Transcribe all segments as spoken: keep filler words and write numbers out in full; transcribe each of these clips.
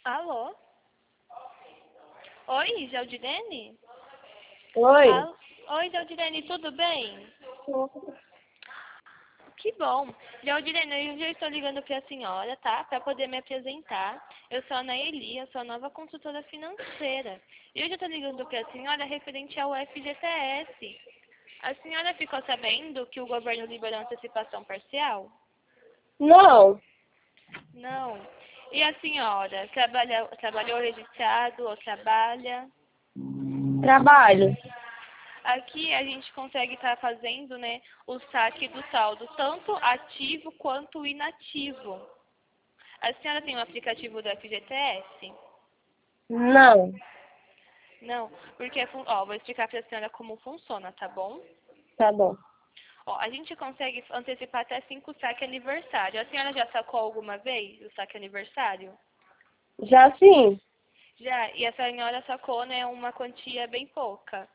Alô? Oi, Jaldirene? Oi. Al... Oi, Jaldirene, tudo bem? Que bom. Jaldirene, eu já estou ligando para a senhora, tá? Para poder me apresentar. Eu sou a Naeli, eu sou a nova consultora financeira. E eu já estou ligando para a senhora referente ao F G T S. A senhora ficou sabendo que o governo liberou antecipação parcial? Não, Não. E a senhora, trabalha, trabalhou registrado ou trabalha? trabalho. Aqui a gente consegue estar fazendo, né, o saque do saldo, tanto ativo quanto inativo. A senhora tem o aplicativo do F G T S? Não, Não, porque, fun- ó, vou explicar para a senhora como funciona, tá bom? tá bom. Ó, a gente consegue antecipar até cinco saques aniversário. A senhora já sacou alguma vez o saque aniversário? Já sim, Já, e a senhora sacou, né, uma quantia bem pouca.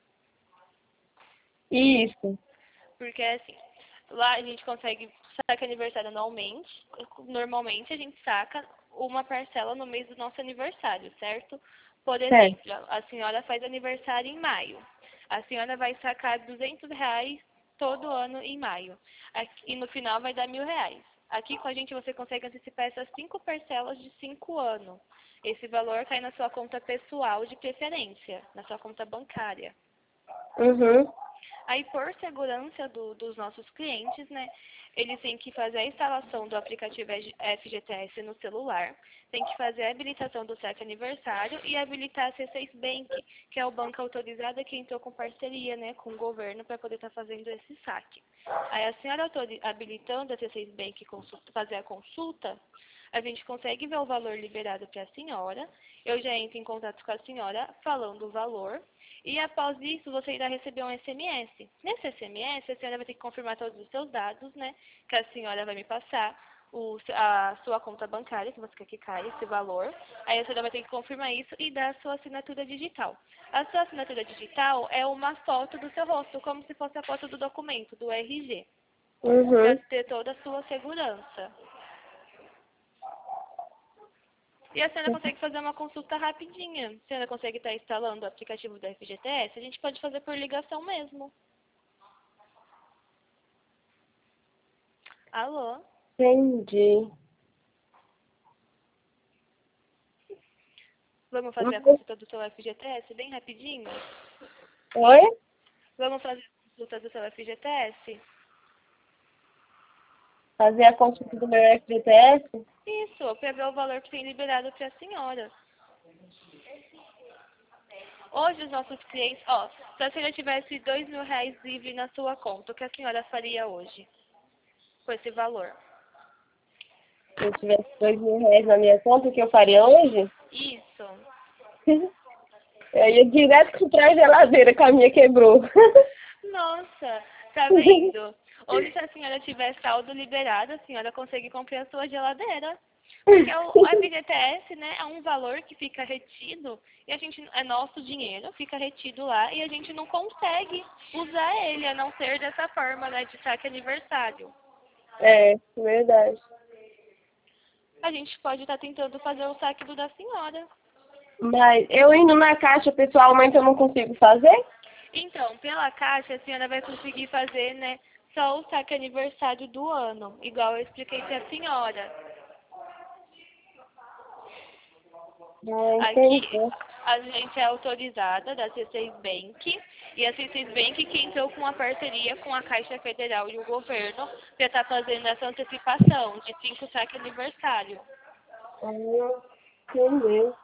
isso. Porque, assim, lá a gente consegue sacar aniversário anualmente. Normalmente a gente saca uma parcela no mês do nosso aniversário, certo? Por Certo. exemplo, a senhora faz aniversário em maio. A senhora vai sacar duzentos reais todo ano em maio. Aqui- E no final vai dar mil reais. Aqui com a gente você consegue antecipar essas cinco parcelas de cinco anos. Esse valor cai na sua conta pessoal de preferência, na sua conta bancária. Uhum. Aí, por segurança do- dos nossos clientes, né, eles têm que fazer a instalação do aplicativo F G T S no celular, tem que fazer a habilitação do saque aniversário e habilitar a C seis Bank, que é o banco autorizado que entrou com parceria, né, com o governo para poder estar fazendo esse saque. Aí, a senhora autori- habilitando a C seis Bank consulta, fazer a consulta, a gente consegue ver o valor liberado para a senhora. Eu já entro em contato com a senhora falando o valor. E após isso, você irá receber um S M S. Nesse S M S, a senhora vai ter que confirmar todos os seus dados, né? Que a senhora vai me passar. O, a sua conta bancária, que você quer que caia esse valor. Aí a senhora vai ter que confirmar isso e dar a sua assinatura digital. A sua assinatura digital é uma foto do seu rosto, como se fosse a foto do documento, do R G. Para Uhum. ter toda a sua segurança. E a senhora consegue fazer uma consulta rapidinha. A senhora consegue estar instalando o aplicativo do F G T S, a gente pode fazer por ligação mesmo. Alô? Entendi. Vamos fazer a consulta do seu F G T S bem rapidinho? Oi? Vamos fazer a consulta do seu F G T S? Fazer a consulta do meu F G T S? Isso, para ver o valor que tem liberado para a senhora. Hoje os nossos clientes, ó, se a senhora tivesse dois mil reais livre na sua conta, o que a senhora faria hoje com esse valor? Se eu tivesse dois mil reais na minha conta, o que eu faria hoje? Isso. Eu ia direto comprar a geladeira que a minha quebrou. Nossa, tá vendo? Hoje, se a senhora tiver saldo liberado, a senhora consegue comprar a sua geladeira. Porque o o F G T S, né, é um valor que fica retido e a gente, é nosso dinheiro, fica retido lá e a gente não consegue usar ele, a não ser dessa forma, né, de saque aniversário. É, verdade. A gente pode estar tentando fazer o saque do da senhora. Mas eu indo na caixa pessoalmente eu não consigo fazer? Então, pela Caixa, a senhora vai conseguir fazer, né, só o saque aniversário do ano, igual eu expliquei para a senhora. Ah, Aqui, entendi. a gente é autorizada da C seis Bank e a C seis Bank que entrou com uma parceria com a Caixa Federal e o governo para estar fazendo essa antecipação de cinco saque aniversário. Ah, entendi.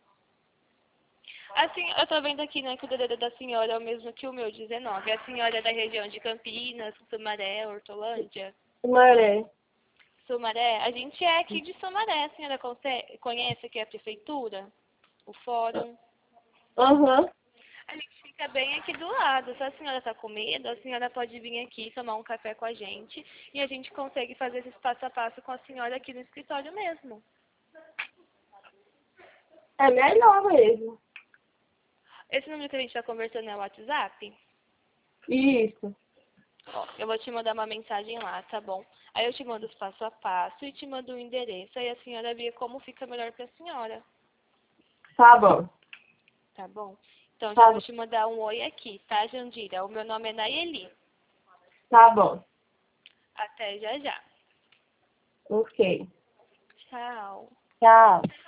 Assim, eu tô vendo aqui, né, que o D D D da senhora é o mesmo que o meu, dezenove. A senhora é da região de Campinas, Sumaré, Hortolândia. Maré. Sumaré, a gente é aqui de Sumaré. A senhora conce- conhece aqui a prefeitura? O fórum? Aham. A gente fica bem aqui do lado. Se a senhora está com medo, a senhora pode vir aqui tomar um café com a gente e a gente consegue fazer esse passo a passo com a senhora aqui no escritório mesmo. É melhor mesmo. Esse número que a gente está conversando é o WhatsApp? Isso. Ó, eu vou te mandar uma mensagem lá, tá bom? Aí eu te mando os passo a passo e te mando o endereço. Aí a senhora vê como fica melhor para a senhora. Tá bom. Tá bom? Então, Tá já bom. vou te mandar um oi aqui, tá, Jandira? O meu nome é Nayeli. Tá bom. Até já já. Ok. Tchau. Tchau.